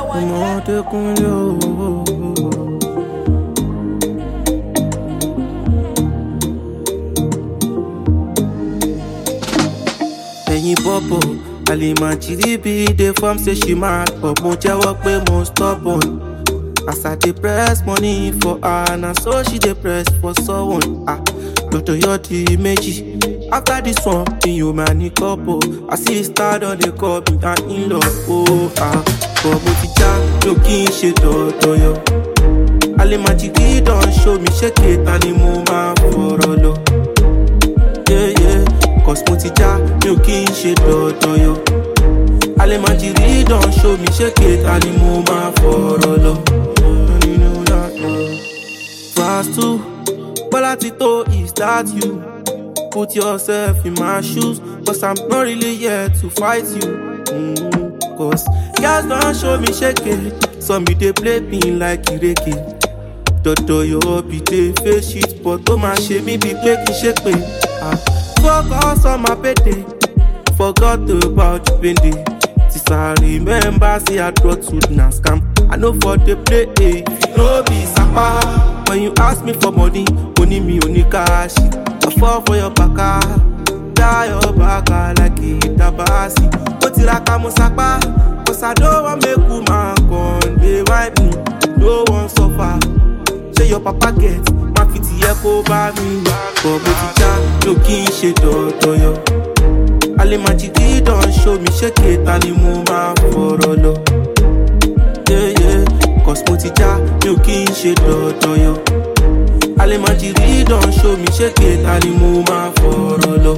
Comment te conyo? Ẹyin bọ́bọ̀, Alimajiri be the form say she mad, but mo jẹ́wọ́ pé mo stubborn. As I dey press money for her, na so she dey press for someone. Dr. Yodi Meji. After this one, me you man ní couple. I see star on the cup, me and in-law. But mo ti já, mi ò kí n ṣe dọ̀dọ̀ yọ. Alimajiri don show me ṣéke ta ni mo máa fọ̀rọ̀ lọ. Yeah, yeah. Cause mo ti já, mi ò kí n ṣe dọ̀dọ̀ yọ. Alimajiri don show me ṣéke ta ni mo máa fọ̀rọ̀ lọ. Fast 2, Bola Tito, is that you? Put yourself in my shoes, cause I'm not really here to fight you. Cause girls don't show me shaking, some be they play me like Ireke. Dodo yo be they face shit, but don't my shame me be making shake me. Focus on my payday, forgot about the pendy. Since I remember, say I brought food na scam. I know for the play, if you know be sapa. When you ask me for money, money me only cash. I fall for your baka, die your baka like a tabasi. But tiraka musapa, cause I don't want make woman come. They wipe me, no one suffer. Say your papa get, my fiti echo by me. But butija, no king she do yo. Alimajiri don show me shake ta ni mo ma fọ̀rọ̀ lọ. Yeah, yeah, cause mo ti já, mi ò kí n ṣe dọ̀dọ̀ yọ. Alimajiri don show me ṣéke ta ni mo máa fọ̀rọ̀ lọ.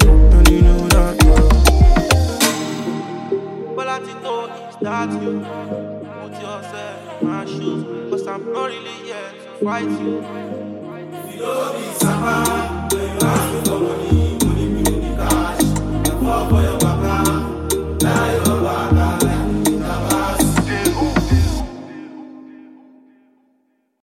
Bola Tito, is that you? Put yourself in my shoes, cause I'm not really here to fight you. If you know be sapa, when you ask me for money.